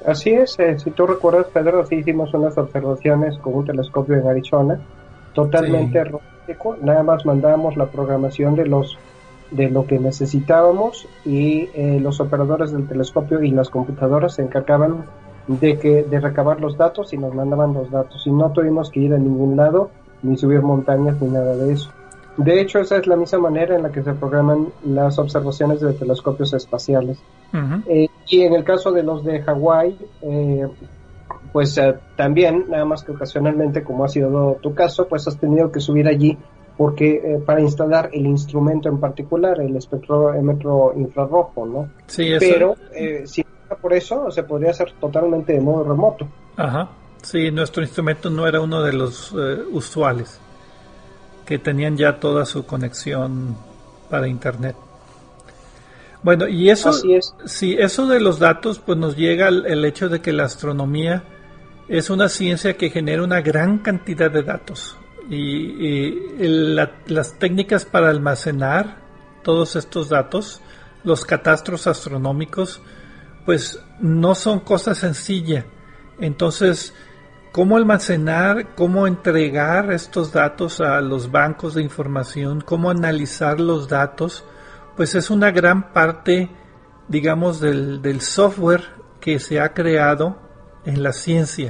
Así es, eh, si tú recuerdas, Pedro, sí hicimos unas observaciones con un telescopio en Arizona, totalmente sí. robótico, nada más mandábamos la programación de los de lo que necesitábamos y eh, los operadores del telescopio y las computadoras se encargaban de que de recabar los datos y nos mandaban los datos y no tuvimos que ir a ningún lado ni subir montañas ni nada de eso. De hecho, esa es la misma manera en la que se programan las observaciones de telescopios espaciales. Uh-huh. Eh, y en el caso de los de Hawái, eh, pues eh, también, nada más que ocasionalmente, como ha sido tu caso, pues has tenido que subir allí porque eh, para instalar el instrumento en particular, el espectrómetro infrarrojo, ¿no? Sí, eso. Pero eh, si no por eso, se podría hacer totalmente de modo remoto. Ajá. Sí, nuestro instrumento no era uno de los eh, usuales, que tenían ya toda su conexión para internet. Bueno, y eso, Así es. sí, eso de los datos, pues nos llega el, el hecho de que la astronomía es una ciencia que genera una gran cantidad de datos. Y, y la, las técnicas para almacenar todos estos datos, los catastros astronómicos, pues no son cosa sencilla. Entonces, ¿cómo almacenar, cómo entregar estos datos a los bancos de información, cómo analizar los datos? Pues es una gran parte, digamos, del, del software que se ha creado en la ciencia.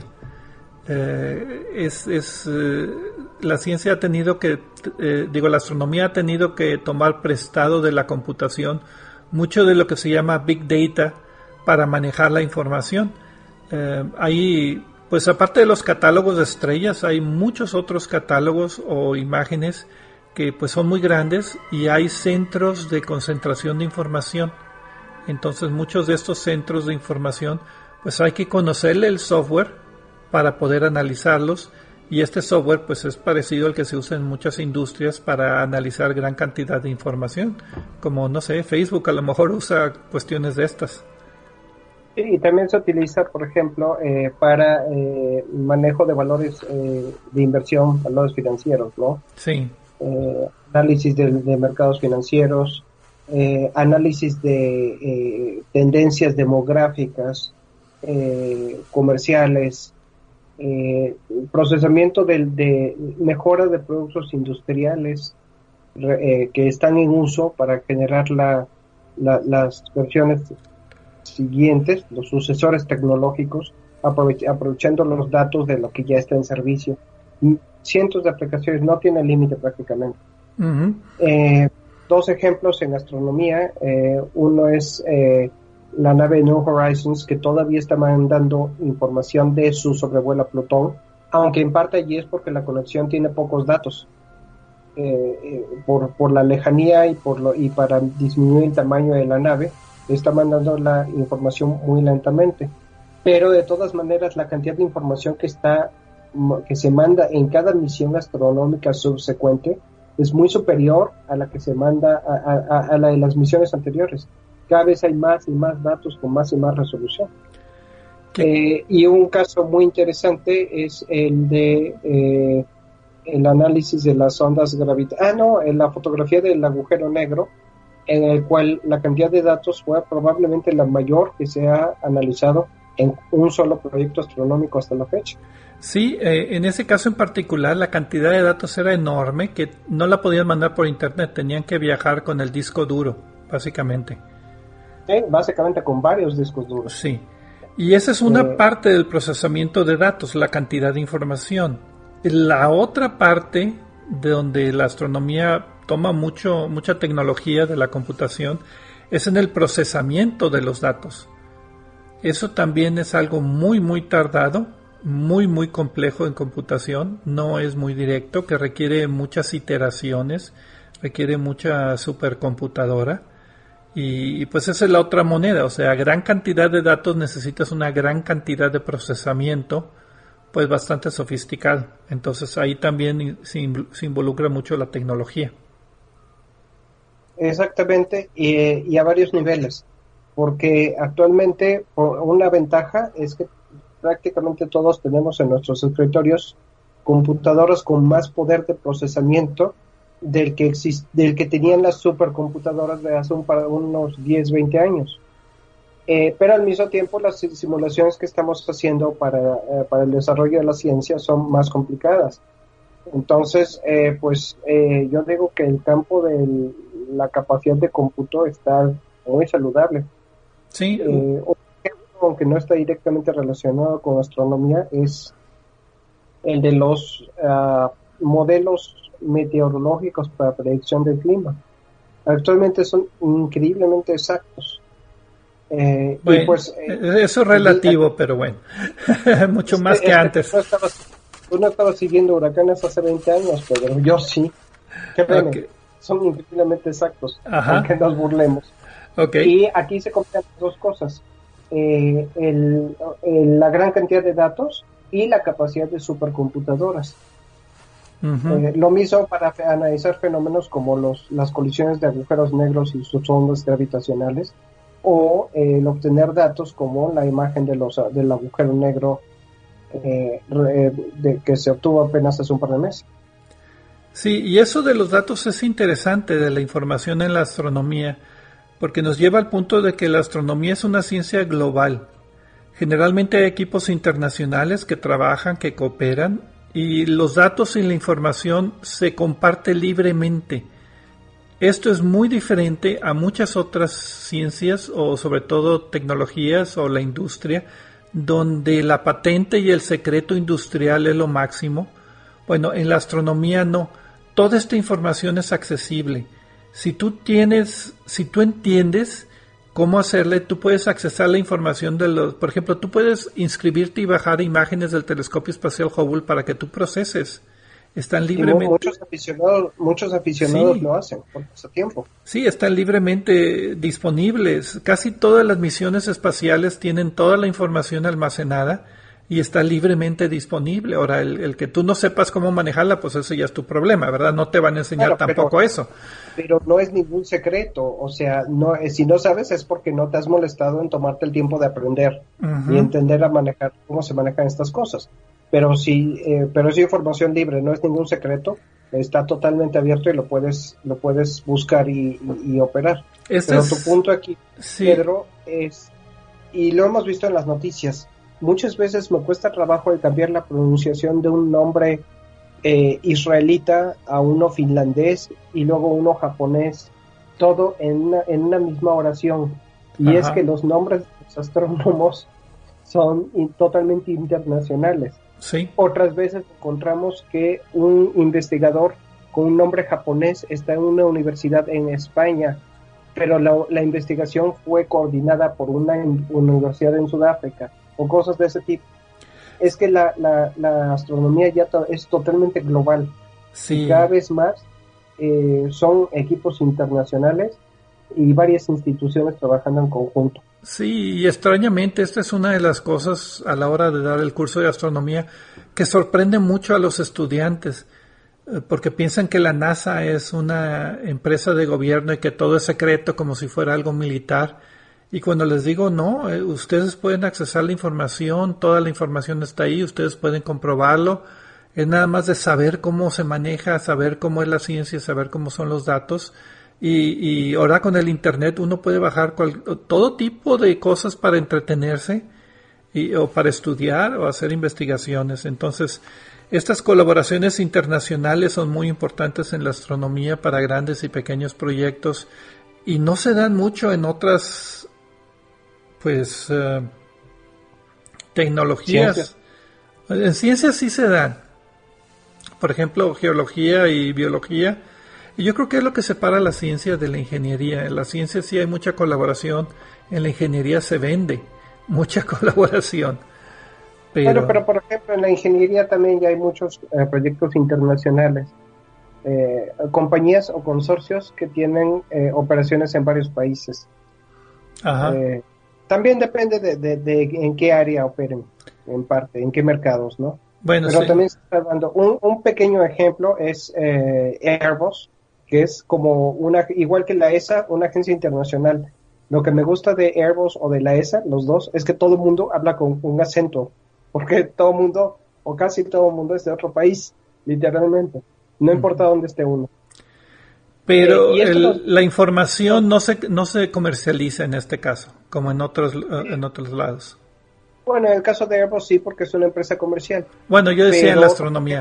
Eh, es, es eh, la ciencia ha tenido que, eh, digo, la astronomía ha tenido que tomar prestado de la computación mucho de lo que se llama Big Data para manejar la información. Eh, hay, pues aparte de los catálogos de estrellas, hay muchos otros catálogos o imágenes que pues son muy grandes y hay centros de concentración de información. Entonces muchos de estos centros de información pues hay que conocerle el software para poder analizarlos, y este software pues es parecido al que se usa en muchas industrias para analizar gran cantidad de información, como no sé, Facebook a lo mejor usa cuestiones de estas. Y también se utiliza, por ejemplo, eh, para eh, manejo de valores eh, de inversión, valores financieros, ¿no? Sí. Eh, análisis de, de mercados financieros, eh, análisis de eh, tendencias demográficas, eh, comerciales, eh, procesamiento de, de mejora de productos industriales eh, que están en uso para generar la, la, las versiones siguientes, los sucesores tecnológicos, aprovech- aprovechando los datos de lo que ya está en servicio. Cientos de aplicaciones, no tiene límite prácticamente. Uh-huh. Eh, dos ejemplos en astronomía, eh, uno es eh, la nave New Horizons, que todavía está mandando información de su sobrevuelo a Plutón, aunque en parte allí es porque la conexión tiene pocos datos, eh, eh, por, por la lejanía y, por lo, y para disminuir el tamaño de la nave, está mandando la información muy lentamente, pero de todas maneras la cantidad de información que está que se manda en cada misión astronómica subsecuente es muy superior a la que se manda a, a, a la de las misiones anteriores. Cada vez hay más y más datos con más y más resolución. Eh, y un caso muy interesante es el de eh, el análisis de las ondas gravitacionales, ah no, en la fotografía del agujero negro, en el cual la cantidad de datos fue probablemente la mayor que se ha analizado en un solo proyecto astronómico hasta la fecha. Sí, eh, en ese caso en particular la cantidad de datos era enorme, que no la podían mandar por internet, tenían que viajar con el disco duro, básicamente. Sí, básicamente con varios discos duros. Sí, y esa es una eh, parte del procesamiento de datos, la cantidad de información. La otra parte de donde la astronomía toma mucho mucha tecnología de la computación es en el procesamiento de los datos. Eso también es algo muy muy tardado, muy muy complejo en computación, no es muy directo, que requiere muchas iteraciones, requiere mucha supercomputadora, y, y pues esa es la otra moneda, o sea, gran cantidad de datos necesitas una gran cantidad de procesamiento, pues bastante sofisticado. Entonces ahí también se, se involucra mucho la tecnología. Exactamente, y, y a varios niveles, porque actualmente una ventaja es que prácticamente todos tenemos en nuestros escritorios computadoras con más poder de procesamiento del que exist- del que tenían las supercomputadoras de hace un par, unos diez, veinte años. Eh, pero al mismo tiempo las simulaciones que estamos haciendo para, eh, para el desarrollo de la ciencia son más complicadas. Entonces, eh, pues eh, yo digo que el campo de la capacidad de cómputo está muy saludable. Sí. Eh, aunque no está directamente relacionado con astronomía, es el de los uh, modelos meteorológicos para predicción del clima. Actualmente son increíblemente exactos. Eh, bueno, y pues, eh, eso es relativo, pero bueno, mucho más que antes. Tú no, estabas, tú no estabas siguiendo huracanes hace veinte años, pero yo sí. Créeme, okay. Son increíblemente exactos, Ajá. aunque nos burlemos. Okay. Y aquí se combinan dos cosas. Eh, el, el, la gran cantidad de datos y la capacidad de supercomputadoras. Uh-huh. Eh, lo mismo para fe- analizar fenómenos como los, las colisiones de agujeros negros y sus ondas gravitacionales, o eh, el obtener datos como la imagen de los, del agujero negro eh, de, que se obtuvo apenas hace un par de meses. Sí, y eso de los datos es interesante, de la información en la astronomía, porque nos lleva al punto de que la astronomía es una ciencia global. Generalmente hay equipos internacionales que trabajan, que cooperan, y los datos y la información se comparte libremente. Esto es muy diferente a muchas otras ciencias, o sobre todo tecnologías o la industria, donde la patente y el secreto industrial es lo máximo. Bueno, en la astronomía no. Toda esta información es accesible. Si tú tienes, si tú entiendes cómo hacerle, tú puedes accesar la información de los, por ejemplo, tú puedes inscribirte y bajar imágenes del telescopio espacial Hubble para que tú proceses. Están libremente. Y muchos aficionados, muchos aficionados sí. lo hacen por ese tiempo. Sí, están libremente disponibles. Casi todas las misiones espaciales tienen toda la información almacenada y está libremente disponible. Ahora, el, el que tú no sepas cómo manejarla, pues eso ya es tu problema, ¿verdad? No te van a enseñar claro, tampoco pero, eso. Pero no es ningún secreto, o sea, no si no sabes es porque no te has molestado en tomarte el tiempo de aprender uh-huh. y entender a manejar cómo se manejan estas cosas. Pero si, eh, pero es información libre, no es ningún secreto, está totalmente abierto y lo puedes, lo puedes buscar y, y, y operar. Este pero es... tu punto aquí, sí. Pedro, es, y lo hemos visto en las noticias, muchas veces me cuesta trabajo el cambiar la pronunciación de un nombre eh, israelita a uno finlandés y luego uno japonés, todo en una, en una misma oración. Y Ajá. es que los nombres de los astrónomos son in, totalmente internacionales. Sí. Otras veces encontramos que un investigador con un nombre japonés está en una universidad en España, pero la, la investigación fue coordinada por una universidad en Sudáfrica, o cosas de ese tipo. Es que la, la, la astronomía ya to- es totalmente global. Sí. Y cada vez más eh, son equipos internacionales y varias instituciones trabajando en conjunto. Sí, y extrañamente esta es una de las cosas a la hora de dar el curso de astronomía que sorprende mucho a los estudiantes, porque piensan que la NASA es una empresa de gobierno y que todo es secreto como si fuera algo militar. Y cuando les digo no, eh, ustedes pueden accesar la información, toda la información está ahí, ustedes pueden comprobarlo, es nada más de saber cómo se maneja, saber cómo es la ciencia, saber cómo son los datos. Y, y ahora con el internet uno puede bajar cual, todo tipo de cosas para entretenerse y, o para estudiar o hacer investigaciones. Entonces, estas colaboraciones internacionales son muy importantes en la astronomía para grandes y pequeños proyectos y no se dan mucho en otras pues uh, tecnologías. Ciencia. En ciencias sí se dan. Por ejemplo, geología y biología. Y yo creo que es lo que separa la ciencia de la ingeniería. En la ciencia sí hay mucha colaboración, en la ingeniería se vende mucha colaboración. Pero, bueno, pero por ejemplo en la ingeniería también ya hay muchos eh, proyectos internacionales, eh, compañías o consorcios que tienen eh, operaciones en varios países. Ajá. Eh, también depende de, de, de en qué área operen, en parte, en qué mercados, ¿no? Bueno, pero sí. también se está dando un, un pequeño ejemplo es eh, Airbus, que es como una, igual que la E S A, una agencia internacional. Lo que me gusta de Airbus o de la E S A, los dos, es que todo el mundo habla con un acento, porque todo el mundo, o casi todo el mundo es de otro país, literalmente, no importa uh-huh. dónde esté uno. Pero eh, el, nos... la información no se, no se comercializa en este caso. como en otros, en otros lados. Bueno, en el caso de Airbus sí, porque es una empresa comercial. Bueno, yo decía Pero, en la astronomía.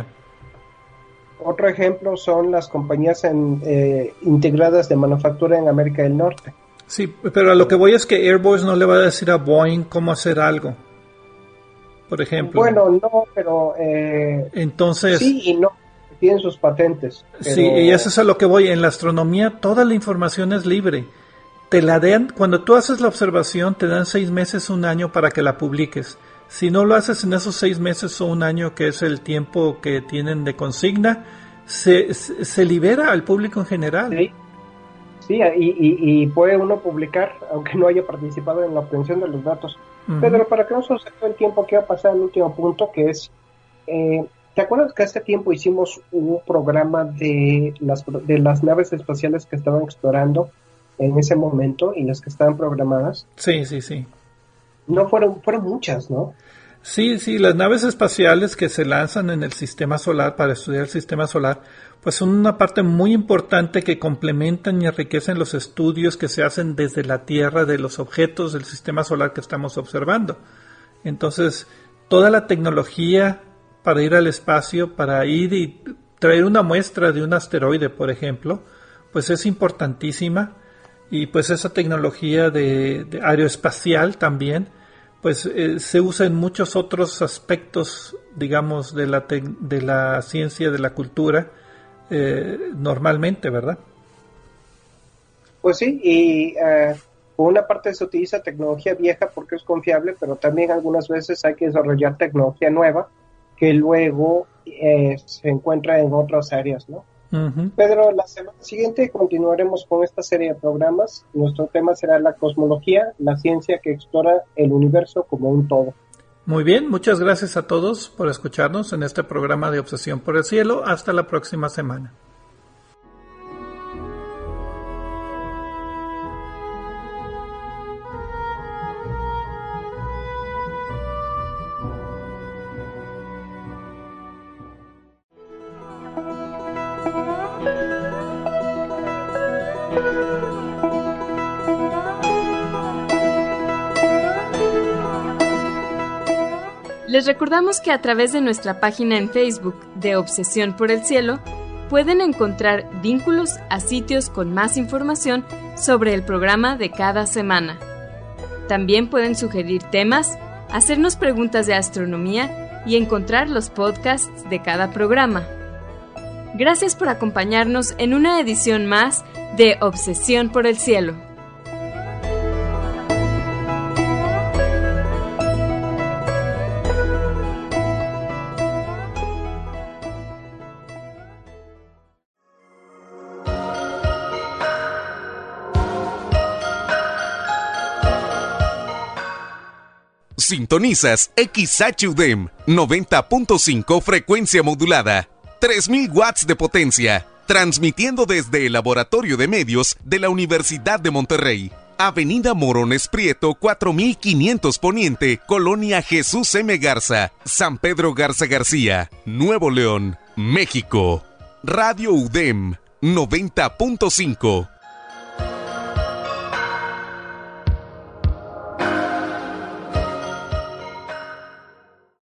Otro ejemplo son las compañías en, eh, integradas de manufactura en América del Norte. Sí, pero a lo que voy es que Airbus no le va a decir a Boeing cómo hacer algo, por ejemplo. Bueno, no, pero... Eh, Entonces... Sí y no, tienen sus patentes. Pero... Sí, y eso es a lo que voy. En la astronomía toda la información es libre. Te la dan, cuando tú haces la observación, te dan seis meses, un año para que la publiques. Si no lo haces en esos seis meses o un año, que es el tiempo que tienen de consigna, se, se, se libera al público en general. Sí, sí y, y, y puede uno publicar, aunque no haya participado en la obtención de los datos. Uh-huh. Pedro, para que no se nos acabe el tiempo, quiero pasar al último punto, que es... Eh, ¿Te acuerdas que hace tiempo hicimos un programa de las, de las naves espaciales que estaban explorando en ese momento y las que estaban programadas? Sí, sí, sí. No fueron, fueron muchas, ¿no? Sí, sí, las naves espaciales que se lanzan en el sistema solar para estudiar el sistema solar, pues son una parte muy importante que complementan y enriquecen los estudios que se hacen desde la Tierra de los objetos del sistema solar que estamos observando. Entonces, toda la tecnología para ir al espacio, para ir y traer una muestra de un asteroide, por ejemplo, pues es importantísima. Y pues esa tecnología de, de aeroespacial también, pues eh, se usa en muchos otros aspectos, digamos, de la, te- de la ciencia, de la cultura, eh, normalmente, ¿verdad? Pues sí, y uh, por una parte se utiliza tecnología vieja porque es confiable, pero también algunas veces hay que desarrollar tecnología nueva que luego eh, se encuentra en otras áreas, ¿no? Uh-huh. Pedro, la semana siguiente continuaremos con esta serie de programas. Nuestro tema será la cosmología, la ciencia que explora el universo como un todo. Muy bien, muchas gracias a todos por escucharnos en este programa de Obsesión por el Cielo. Hasta la próxima semana. Les recordamos que a través de nuestra página en Facebook de Obsesión por el Cielo pueden encontrar vínculos a sitios con más información sobre el programa de cada semana. También pueden sugerir temas, hacernos preguntas de astronomía y encontrar los podcasts de cada programa. Gracias por acompañarnos en una edición más de Obsesión por el Cielo. Sintonizas X H U D E M noventa punto cinco frecuencia modulada, tres mil watts de potencia, transmitiendo desde el Laboratorio de Medios de la Universidad de Monterrey. Avenida Morones Prieto cuatro mil quinientos Poniente, Colonia Jesús M. Garza, San Pedro Garza García, Nuevo León, México. Radio U D E M noventa punto cinco.